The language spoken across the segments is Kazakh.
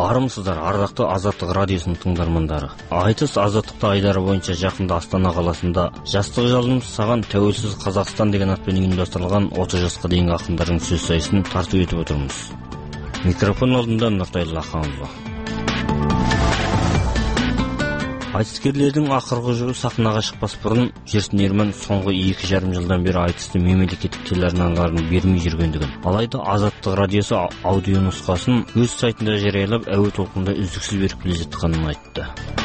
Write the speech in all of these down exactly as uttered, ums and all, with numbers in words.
Армысыздар, ардақты Азаттық радиосының тыңдармандары. Айтыс Азаттықта айдары бойынша жақында Астана қаласында жастық жалынымыз саған тәуелсіз Қазақстан деген атпен ұйымдастырылған отыз жасқа дейінгі ақындардың сөз сайысын тарту етіп отырмыз. Микрофон алдында Нұртай Лаханова. Айтыскерлердің ақырғы жылы сахнаға шықпас бұрын Ерсін Ерман соңғы екі жарым жылдан бері айтысты мемлекеттік телеарналардың бермей жүргендігін, алайда Азаттық радиосы аудио нұсқасын өз сайтында жариялап, әуе толқынында үздіксіз беріп келе жатқанын айтты.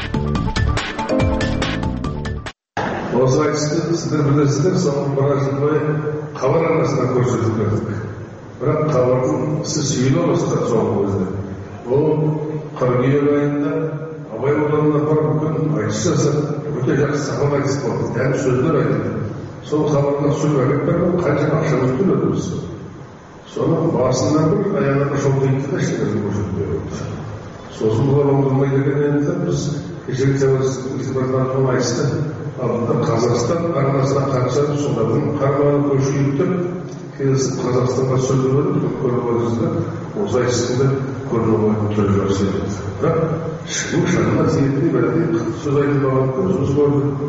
Осы айтысты сіздер білесіздер, соңғы бір жыл бойы хабар арнасынан көрсетіп бердік. Бірақ хабардың ісі сүйелі бастады соңғы кезде. Ол қыркүйек айында Абай ауданына барып бүгін айтыс жасап, өте жақсы сахна айтыс болды. Дәл сөздер айтылды. Сол хабарға сөз әкеп беріп, қанша ақшамыз төледі біз. Соны басынан бір аяғына жол дейінді де ештеңені көрсетіп берді. Сосын бұлар оңдырмай дегенде біз кешегі тәуелсіздіктің жылдардан айтысты алдында Қазақстан арнасына қатысады, солардың қарманы көшейіп, келесі Қазақстанға сөз беріп, көріп отырсыздар, осы айтысында көріп отырған төлі жақсы еді. Бірақ ешкім шағына тиетіндей бәрі сөз айтып алған көзіміз көрді.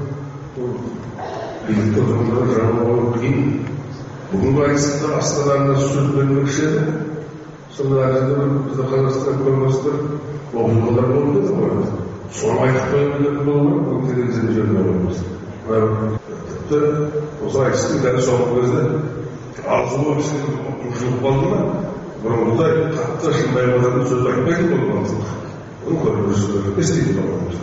Билікті отырғандары жаңа болып кейін бүгінгі айтысында астаналарына сөз бермекші еді. Сонда әрі бізді Қазақстан көрместер оқиғалар болды деді ғой. Соны айтып қойып болу керек, бұл телевизия жеріне қоймыз. Тіпті осы айтыстың дәл соңғы кезде алғылы кісінің ұшылып қалды ма, бұрынғыдай қатты шындай адамның сөз айтпайды болған. Onu görürüz, istediğimiz olmamız.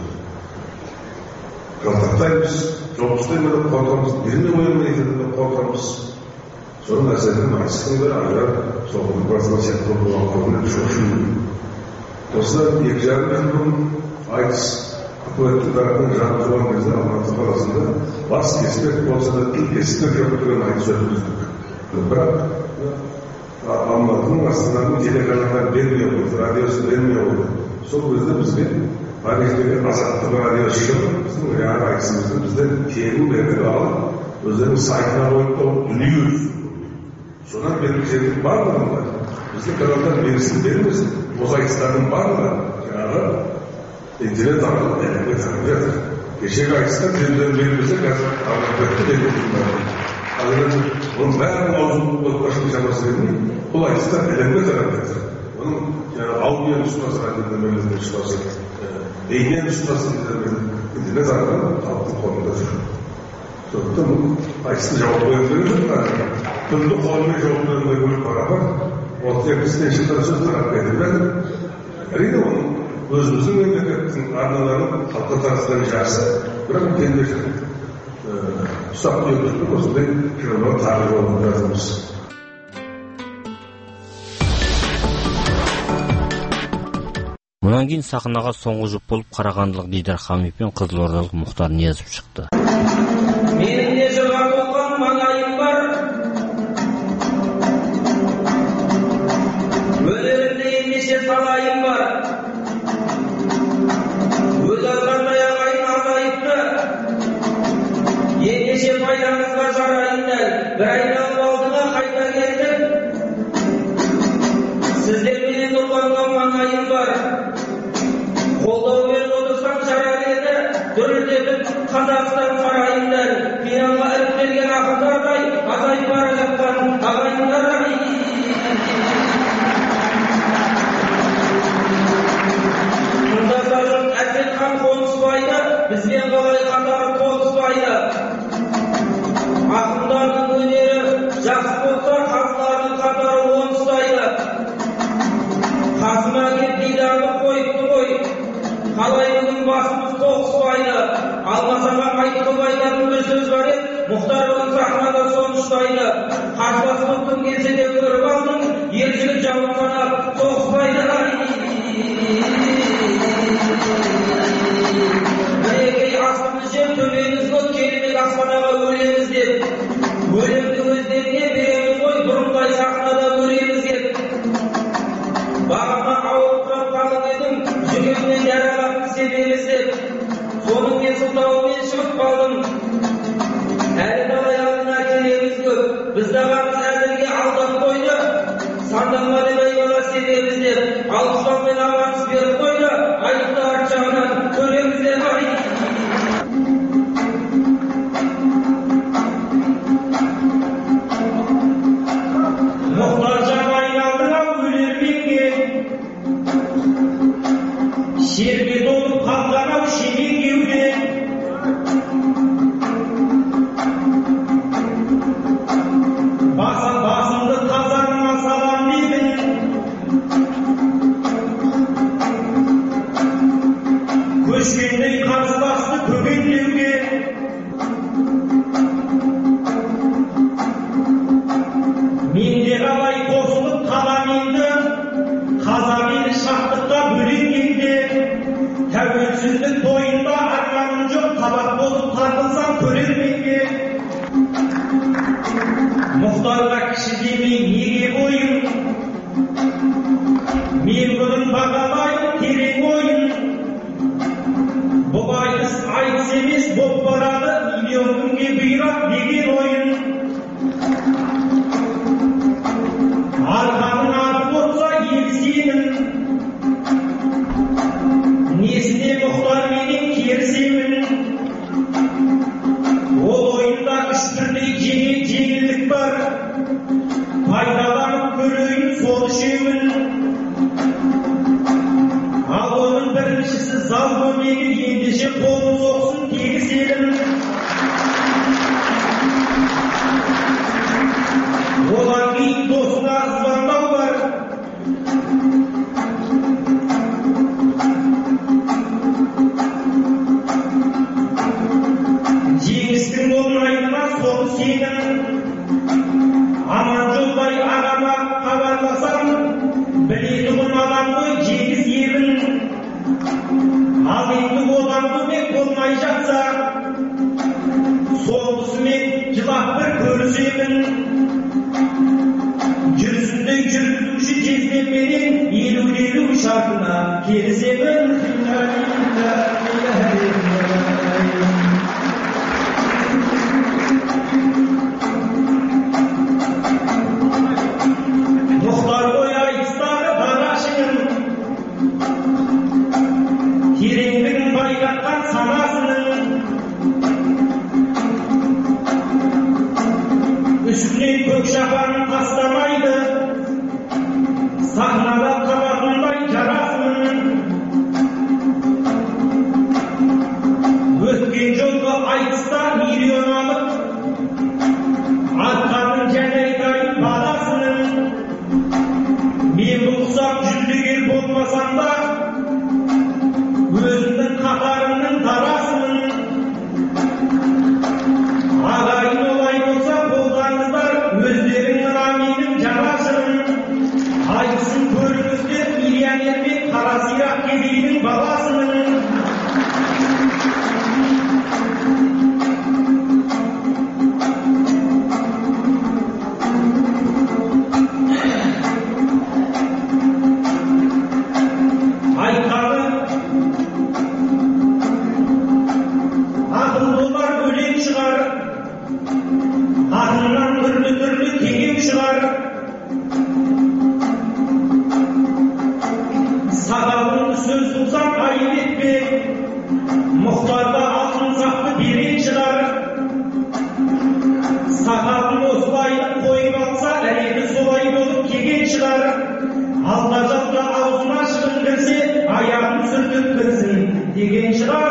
Kaltaktayız, çok istemiyoruz, korkamız, birini koyamayız, korkamız. Sonra meselenin açısında ayrı, soğuk basına sert olduğu anlamına çok şükür. Dostlar, yekşarlı bir ayız, kuvvetli tarafının canlı olan bizde Almatı arasında bas kesmek olsa da ilk kesmek yaptığın ayız sözümüzdük. Bırak, Almatı'nın aslında telekanallar vermiyor, radyosu vermiyor. Сол кезде бізге тарихтегі азаттық радио шығып, біздің жаңағы айтысымызды бізден тегін беріп алып, өздерінің сайтына қойып дүние өзі. Содан беріп жердің барлығында біздің каналдар берісін бермесін, осы айтыстардың барлығы жаңағы интернет арқылы әлемге тарап жатыр. Кешегі айтыстар жерден бермесе, қазір алматықты бермейді. Қазір оның бәрін аузын отбасының шамасы бермей, бұл айтыстар әлемге тарап жатыр. Onun yani audio'nun üstüne zannedilmemizin üstüne, beynin üstüne zannedilmemizin internet arasında halkın konudadır. Sonra bu açısın cevap verildiğini de türlü koluna cevap verildiğini beraber ortaya bizden işinden söz taraf edilmez. Eride onun özümüzün memleketin arnalarının halka tarafından icazı bırakıp kendi saklıyor tuttuk olsun diye şuradan tarih olduğunu yazımız. Мұнан кейін сахнаға соңғы жұп болып қарағандылық Дидар Хамит пен қызылордалық Мұхтар Ниязов шықты. Менің де жыға болған маңайым бар, өлерімде емесе талайым бар. Өз азғандай ағайын азайыпты, емесе пайдаңызға жарайындар, бір айналып алдыға қайта келдім. Сіздерменен ұлғанған маңайым бар. Қолдаумен отырсам жарар еді, дүрілдетіп Қазақстан қарайындар, қиянға іріктелген ақындардай, азайып бара жатқан ағайындардай. Тыңдасаңыз Әселхан Қонысбайды, бізбен қалай қатары тоғыспайды. Ақындардың өнері жақсы болса, қазылардың қатары оңыстайды. Қасыма кеп Дидарды қойыпты ғой, қалай бүгін басымыз тоғыспайды. Алмасаға айтып айтатын бір сөз бар еді, Мұхтар бүгін сахнада соны ұстайды. Қарсыласып кім келсе де көріп алдың, ел жігіт жауап санап тоғыспайды. Бірекей астымыз жер, төбеміз көк, келмек аспанаға өлеміз деп. Өлемді өздеріне береміз ғой, бұрындай сахнада көреміз деп. Бағыма ауып тұрып қалып едім, жүгеммен жаралап себеміз деп. Соның мен сылтауымен шығып қалдым. Әлі далай алдына келеміз көп, біздағамыз әзірге алдап қойды. Сандалма деп айбала себеміз деп, алғыстаумен аванс беріп менде қалай қосылып қалам енді қазақ елі шаттыққа бөленгенде тәуелсіздік тойында арманым жоқ қабақ болып тартылсам көрерменге мұхтарға кіші демей неге бойын мен бұның бағалайын терең ойын бұл айтыс айтыс емес боп барады миллион күнге бұйрат деген ойын арқаның аты болса ел сенің несіне мұхтар менен керісемін ол ойында үш түрдей жеңілдік бар пайдаланып көрейін сол үшеуін ал оның біріншісі зал көмегі ендеше қолын соқсын тегіс елім одан кейін досына звондау бар жеңістің оңайына сол сенің аман жолдай ағама хабарласам білетұғын адам ғой жеңіс ебін ал енді одан көмек болмай жатса соғысымен жылап бір көрісемін жүрісіндей жүргізуші жездемменен елу елу шартына келісемін мұхтар ғой айтыстағы бағашының тереңдігін байқатқан санасының үстінен көк шапанын тастамайды сахнада табатындай жарасының өткен жолғы айтыста миллион алып атқанын және айтайын бағасының мен бұл ұсақ жүлдегер болмасам да өзімнің қатарымның дарасымын ағайын олай болса қолдаңыздар өздерің мына менің жанашырым айтысын көріңіздер миллионер мен қара сирақ кедейдің баласымын айтқаны ақыл болар өлең шығар ақылынан түрлі түрлі теңеу шығар сағалың сөз болсам айып етпе мұхтарда алтын сақты берен шығар сағалын осылай қойып алса әлемі солай болып келген шығар алда жалда аузына шығын кірсе аяғын сүртіп кірсін деген шығар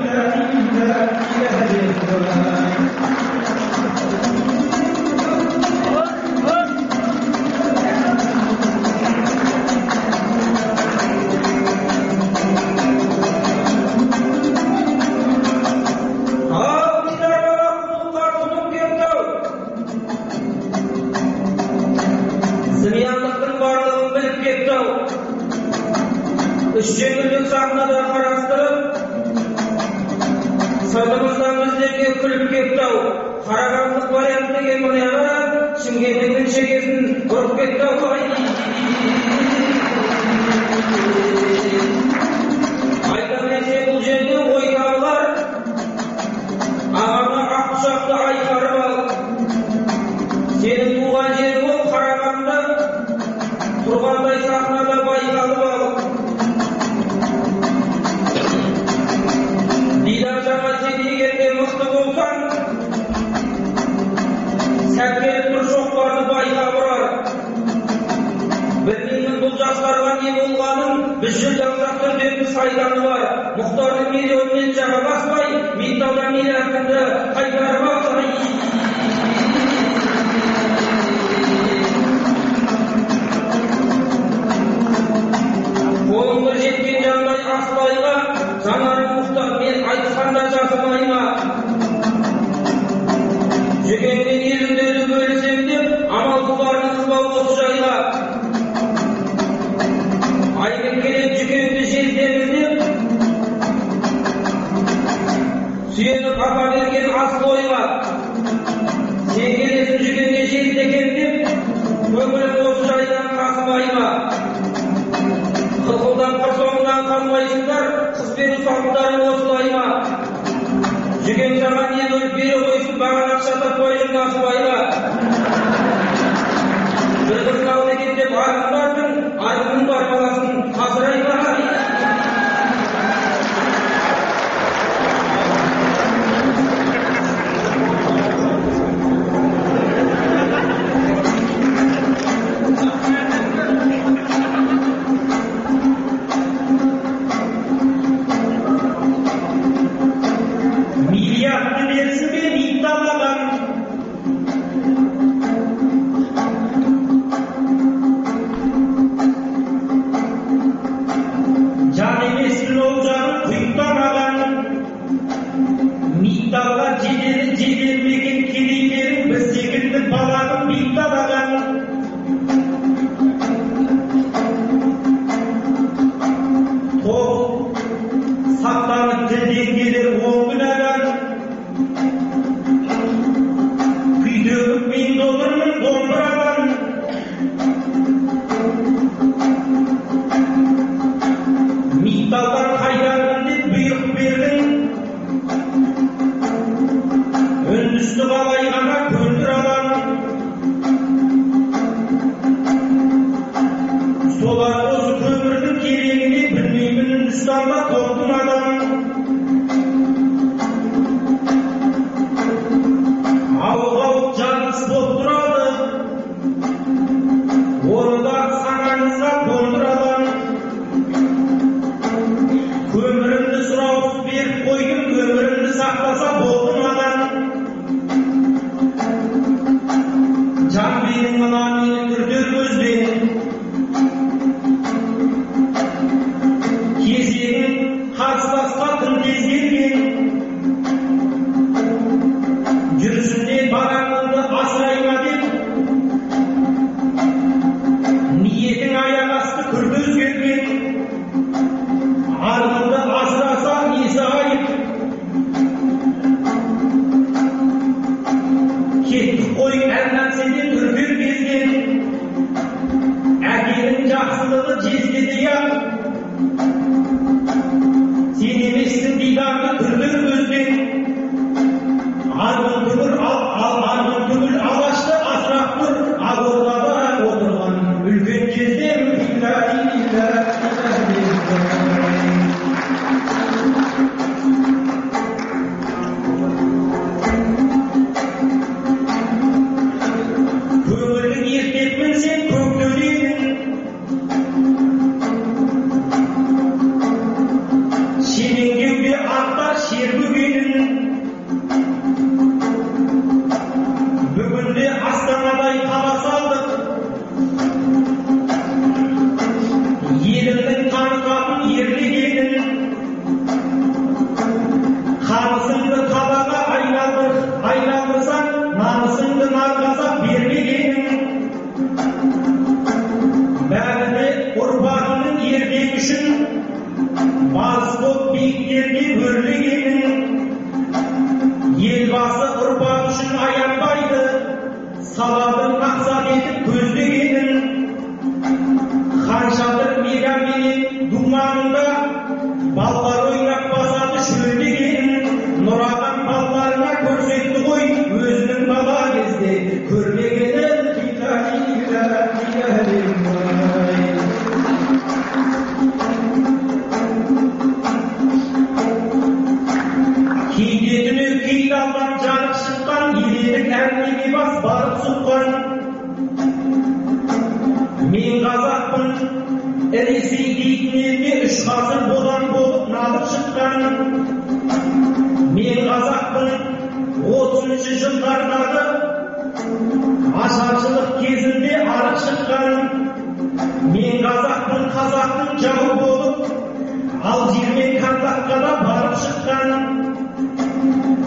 зымияндықтың барлығын біліп кетті ау үш жеңілдік сахнада қарастырып сыртымыздан біздерге күліп кетті ау қарағандылық вариант деген мынаяға шымкенттің шекесін ұрып кетті ау айта берсе бұл жерде ой табылар ағаңа ақ ұшақты айқарып ал сенің туған жері ол қарағанды тұрғандай сахнада байқалып ал дидар жаңа сен егерде мықты болсаң сәт келіп бір шоқпарды байқап ұрар білмеймін бұл жастарға не болғанын біз жүрген түрде сайданы бар мұхтардың миллионмен жаға баспай менталдан миллиардыңды қайтарып ал қолың бір жеткен жандай асылайға жанарың мұхтар мен айтқанда жасымайма жүгенмен елімдерді бөлісем деп амал құларыңыз бау осы жайға айбек келіп жүкеңді желдеміз деп сүйеніп апа берген асыл ойға сен келесің жүкеңе желді екен деп көңілім осы жайдан қасымайма қылқылдап қыр соңынан қалмайсыңдар қыз беру салтарың осылай ма жүкең саған не бөліп бере қойсын маған ақша таппай жүр насыбайға бір қыз алды екен деп арғын бардың арғын бар баласын асырай ма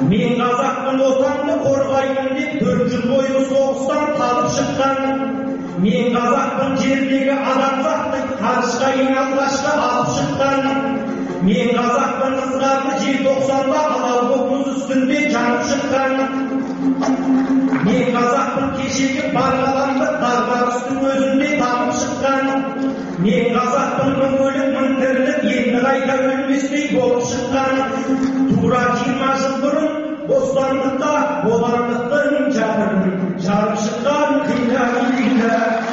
Мен қазақпын, отанды қорғаймын деп төрт жыл бойы соғыстан қалып шыққан мен қазақпын жердегі адамзатты қарышқа ең алғашқы алып шыққан. Мен қазақпын ызғарды желтоқсанда алау боп мұз үстінде жанып шыққан. Мен қазақпын кешегі бар ғаламды дағдарыстың өзінде танып шыққан. Мен қазақпын мың өліп мың тіріліп енді қайта өлместей болып шыққан. Тура жиырма жыл бұрын бостандықта бодандықтың жарығын жарып шыққан. Қиля қиля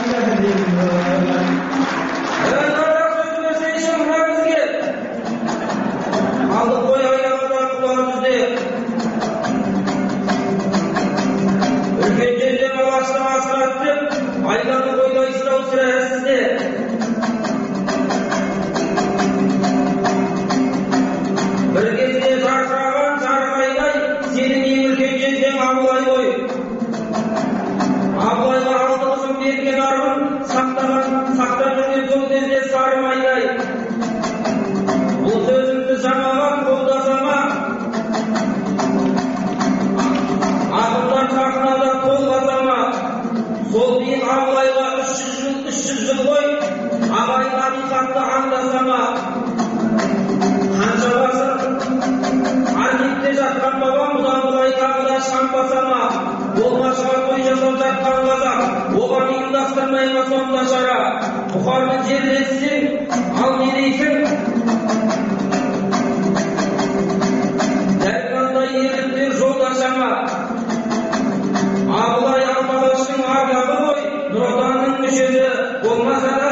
алды қой аяғына құлар бізде. Үлкен жерден алашты асырат деп, айланы қойдайсыз ау сірә сізде. Бір кезде жарқыраған жарқайдай, сенің ең үлкен жеңгең Абылай ғой. Абылайға алты қызын берген армын, сақтаған, сақтап жүрген сол кезде сарымайдай. Бұл сөзімді жаңалап қолдасама, ақындар сахнада толғасама, сол биік Абылайға үш жүз жыл, үш жүз жыл ғой, ағайын ақиқатты аңдасама, қанша ғасыр архивте жатқан бабам бұдан былай тағы да шампасама, болмашыға той жасап жатқан қазақ, оған ұйымдастырмай ма сонда шара, бұқарды жерлетсең, ал не дейсің? Ерліктер жолдашама, Абылай Алпағаштың ардағы ғой, Нұр Отанның мүшесі болмаса да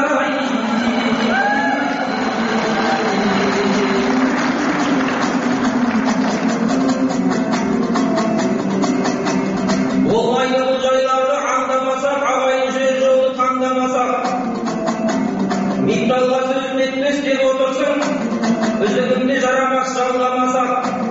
болмайды бұл жайларды аңдамасақ, ағайын жүрер жолды таңдамасақ, митталға сөзін етпес деп отырсың, үзігінде жарамас жалғамасақ.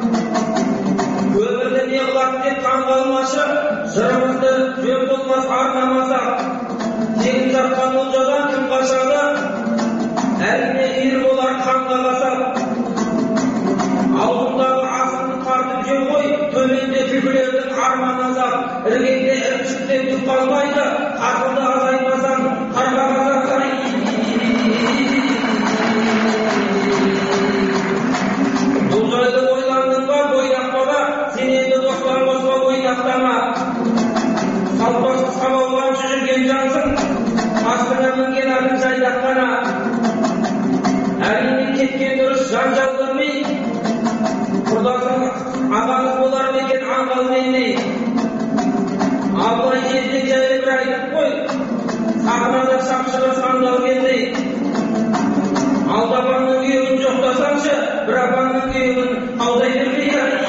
Өмірді не қылады деп таңғалмашы, жырымызды жөн болмас арнамасақ. Тегін жатқан олжадан кім қашады, әрине ел болар қан қаласақ. Аузындағы асылды тартып жеу ғой, төменде күлкілердің арман азап. Іргеңде ірімшіктен түк қалмайды, ақылды азаймасаң, қарғамасаң. Бұл жайды ойландың ба, бойдақпада, сен енді достар қосқа ойнақтама. Салпасыз қамалғаншы жүрген жансың, астына мінген атын жайдаққана. Әрине кеткен дұрыс жанжал көрмей, құрдасың ағаңыз болар мекен аңғал мендей. Абылай жерден жайлы бір айтып қой, сахнада шапшыға сандал келдей. Алдапанның күйеуін жоқтасаңшы, бір апанның күйеуін алдай бермей.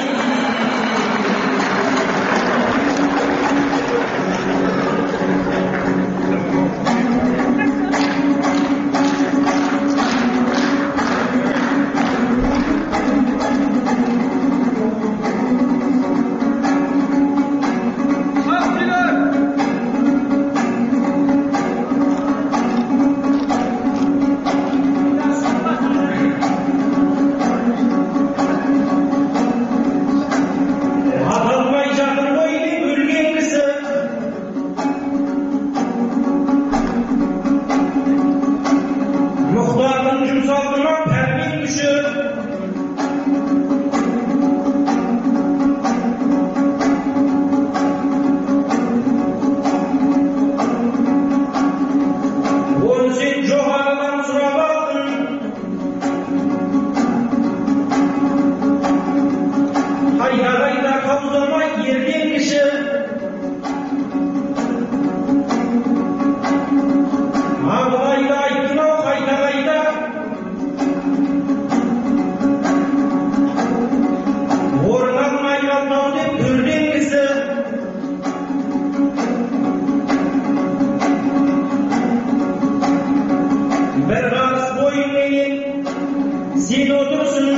Sen otursun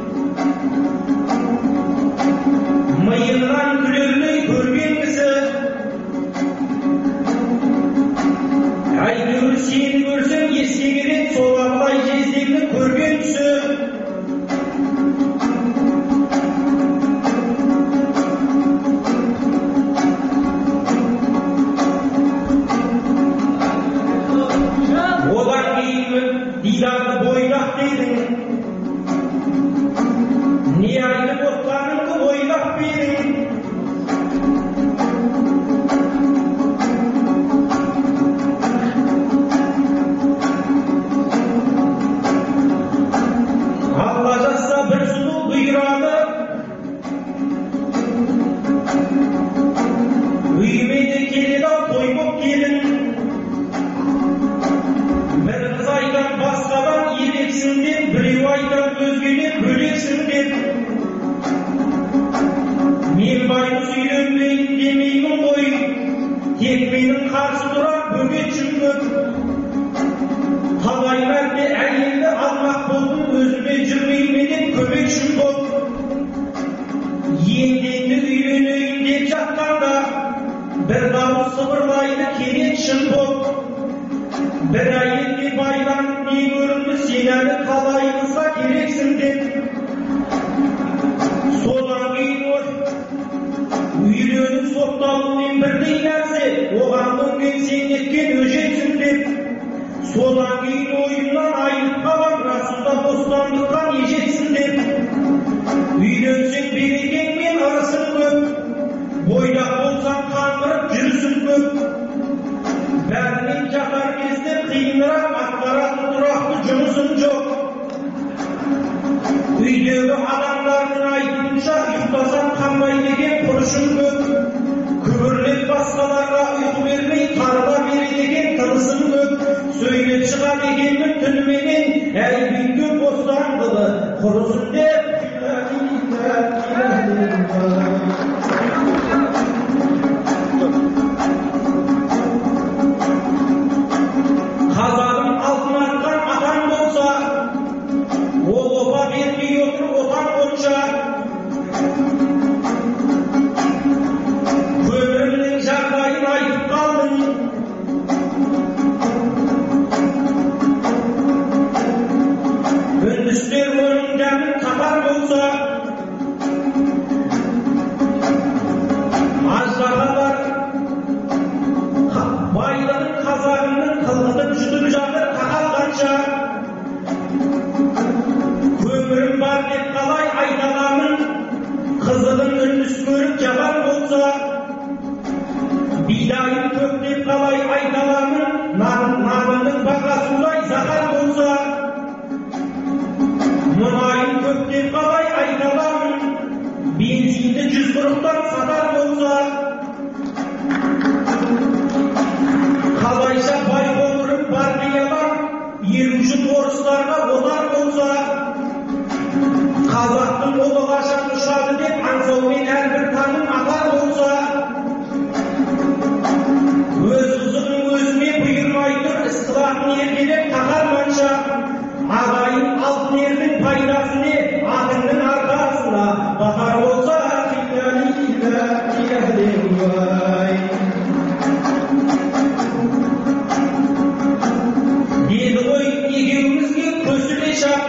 mıyından gülürlüğü görgen kızı. Aydın seni görsün eski gelip soğuklay kezdeğini görgen түсі. дидарды бойдақ дедің. Не айтып отқаныңды ойлап берің. Алла жазса бір сұлу бұйырады, үйіме де келеді-ау той боп келін. Бір қыз айтам басқадан ерексің деп, біреу айтам өзгеден бөлексің деп. Мен байғұс үйленбейін демеймін ғой, тек менің қарсы тұрар бөгетшім көп. Талай мәрте әйелді алмақ болдым, өзіме жүрмейме деп көмекшім боп. Енді үйленейін деп жатқанда бір дауыс сыбырлайды керек шын боп. Бір әйелге байланып не көрінді, сен әлі қалайымызға керексің деп. Содан кейін үйленіп сотталумен бірдей нәрсе, оған көнген сен неткен өжетсің деп. Содан кейін ойымнан айнып қалам, расында бостандыққа не жетсін деп. Үйленсең берекеңмен ырысың көп, бойдақ болсаң қаңғырып жүрісің көп. Бәрінен жатар кезде қиынырақ, атқаратын тұрақты жұмысың жоқ. Үйдегі адамдардың айтуынша ұйықтасаң қанбай деген құрышың көп. Күбірлеп басқаларға ұйқы бермей тарыла береді деген тынысың көп. Сөйлеп шыға дегенмін түніменен, әй бүйке бостандығы құрысын деп. Қазағым алтын атқан атан болса, ол опа бермей отыр отан қонша. Көмірінің жағдайын айтып қалдың. Үндістер оның дәмін қатар болса, аждаһалар байлығын қазағымның қылғытып жұтып жатыр қақалғанша. Көмірім бар деп қалай айта аламын, қызығын үндіс көріп жабан болса. Бидайым көп деп қалай айта аламын, нанымның бағасындай зақар болса. Мұнайым көп деп қалай айта аламын, бензинді жүз қырықтан сатар болса. Қалайша бай ғұмырым бар дей алам, елуші орыстарға отар болса. Қазақтың ұлы қашан ұшады деп аңсаумен әрбір таңым атар болса. Өз қызығың өзіне бұйырмай тұр, іс қылатын еркелеп тақарманша. Ағайын алтын ердің пайдасы не, атыңның арқасына батар болса. Деді ғой екеумізге көсіле шап.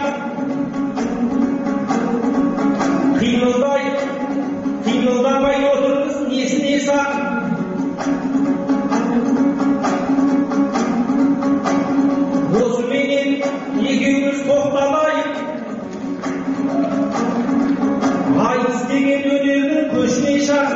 Қимылдай, қимылдамай отырмыз, несіне сақ. Осыменен екеуміз тоқталайық. Айтыс деген өнердің көшіне шақ.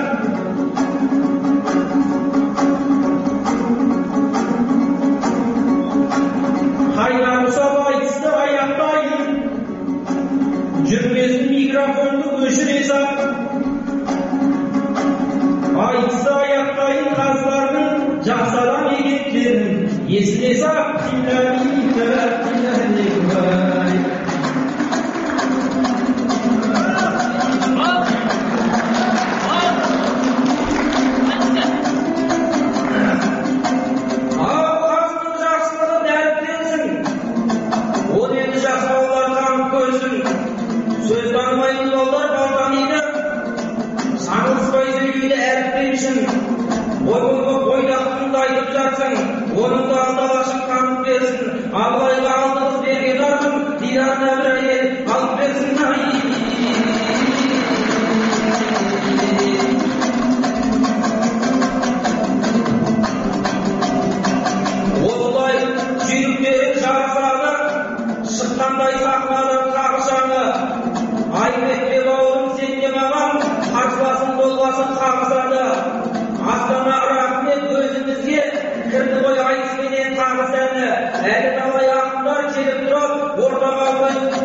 Қайдан ұсап айтысты аяқтайын, жүрмесін микрофонды өшіре сап. Айтысты аяқтайын қазылардың жақсы адам екендерін есіне сап. Söz tanımayın yollar baldan iydi. Sanılsızbay söyleydi әріппен үшін. Ойбой бойдақтыңды айтып жатсың, оның да алдаlaşın tanıp versin. Абылайға алдыңыз берген артым, дидарына бір әйел алып берсін. Осылай жүйріктері жарысады, әні әлі талай ақындар келіп тұрып ортаға алмай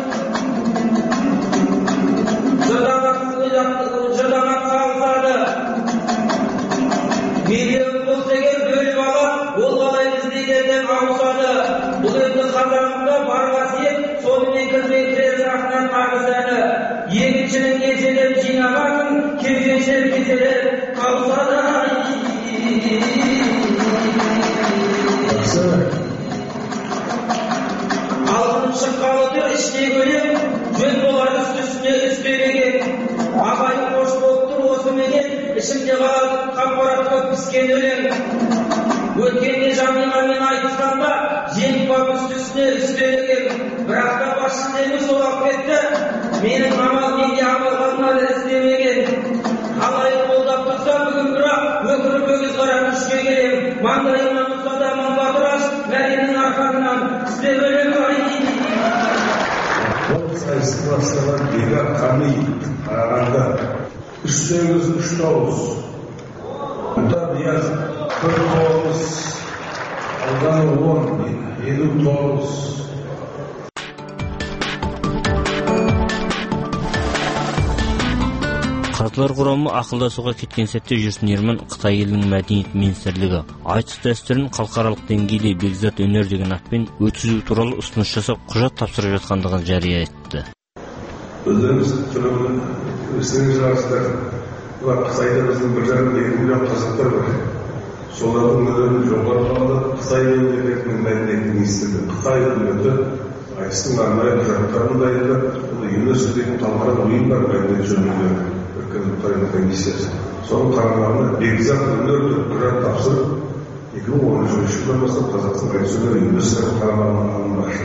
жырдамақ салысады. Миллион болса егер бөліп алып, ол қалай біздегенден ауысады. Бұл енді қазағымда бар қасиет, сонымен кірмей кірер сахна тағыс әні. Егіншінің кеселеп жинағанын, кеудешер кеселеп қауысады. Алтын шыққалы тұр іште көлем, жөн болар үсті-үстіне үстелеген. Ағайын қош болып тұр осы менен, ішімде қалып қамқоратқа піскен өлең. Өткенде Жамиғамен айтысқанда, жеңіп үсті-үстіне үстелеген. Бірақ та басшылығы солап кетті, менің амал менде амал қалмады істемеген. Қалай қолдап тұрса бүгін бірақ өкіріп өгіз қарап үшке келем. Маңдайымнан ұстада мың батыраш, мәденің арқаңнан істеп өлең ай. Ол сайысты бастаған Бега Қами Қарағанда үш сегіз үш тоғыз Мұта Бияз бір тоғыз Алғаны он елу тоғыз Қазылар құрамы ақылдасуға кеткен сәтте Жүрсін Ерман Қытай елінің мәдениет министрлігі айтыс дәстүрін халықаралық деңгейде бекзат өнер деген атпен өткізу туралы ұсыныс жасап құжат тапсырып жатқандығын жария етті. Өздеріңіз түрін өздеріңіз жарыстар, Қытайда біздің бір жарым екі миллион қазақтар бар. Солардың өздерін жоғары қалды Қытай мемлекетінің мәдениет министрлігі. Қытай үкіметі айтыстың арнайы құжаттарын дайындап, ЮНЕСКО деген халықаралық ұйым бар мәдениет жөніндегі Қытайдың комиссиясы. Соның қарамағына бекзат өнер деп құжат тапсырып, екі мың он үшінші жылдан бастап Қазақстан айтыс өнері ЮНЕСКО қарамағына алынбақшы.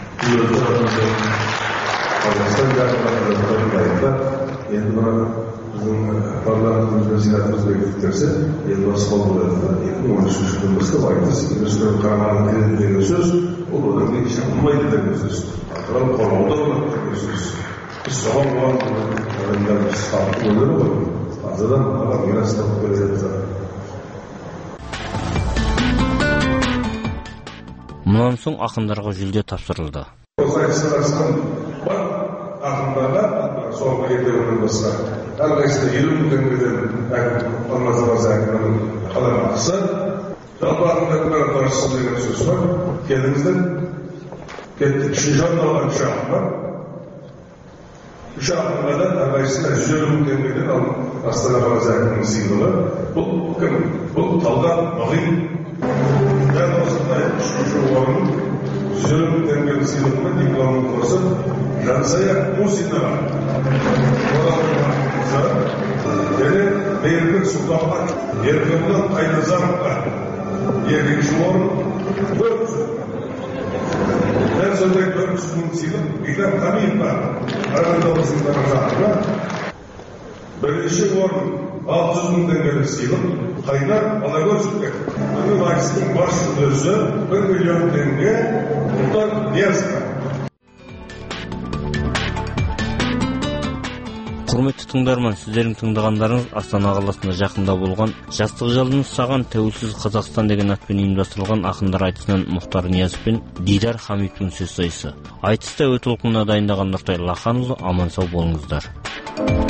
Қазақстан жағдайында дайындап, енді мына біздің парламентімізбен сенатымыз бекітілсе, елбасы қол қойды. екі мың он үшінші жылдан бастап айтыс ЮНЕСКО қарамағына келеді деген сөз, ол одан кейін шақылмайды деген сөз. Атырау қорғауда болады деген сөз. Біз соған болған адамдарымыз салқы өнері ғой. Азадан аға мирас тауып келе жатыр. Мұнан соң ақындарға жүлде тапсырылды. Осы айтысқа қатысқан бар ақындарға соңғы ертеңнен басқа әрқайсысына елу мың теңгеден әкім Алматы әкімінің қаламақысы. Жалпы ақындардың баршысы деген сөз бар. Келіңіздер, кеттік. Үшінші орын алған үш ақын бар. Үш ақынға да әрқайсысына жүз елу мың теңгеден ал Астана қаласы әкімінің сыйлығы. Бұл кім? Бұл Талғат Мағин. Дәл осындай үшінші орын жүз елу мың теңгенің сыйлығына дипломын қосып, Жансая Мусинаға және Мейірбек Сұлтанға, Еркебұлан Қайназаровқа екінші орын төрт жүз. Дәл сондай төрт жүз мың сыйлық Бега Қамиевқа Қарағанды облысының жағына бірінші орын алты жүз мың теңгелік сыйлық Қайдар Алагөзовке. Бүгін айтыстың бас жүлдесі бір миллион теңге Мұхтар Ниязовқа. Құрметті тыңдарман, сіздердің тыңдағандарыңыз Астана қаласында жақында болған жастық жалыныз саған тәуелсіз Қазақстан деген атпен ұйымдастырылған ақындар айтысынан Мұхтар Ниязов пен Дидар Хамидтің сөз сайысы. Айтыста өт толқынына дайындаған Нұртай Лаханұлы, аман сау болыңыздар.